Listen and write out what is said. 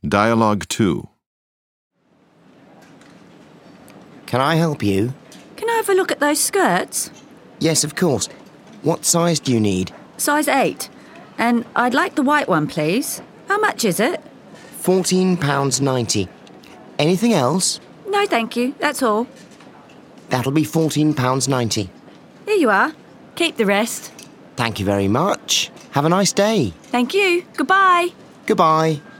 Dialogue 2. Can I help you? Can I have a look at those skirts? Yes, of course. What size do you need? Size 8. And I'd like the white one, please. How much is it? £14.90. Anything else? No, thank you. That's all. That'll be £14.90. Here you are. Keep the rest. Thank you very much. Have a nice day. Thank you. Goodbye. Goodbye.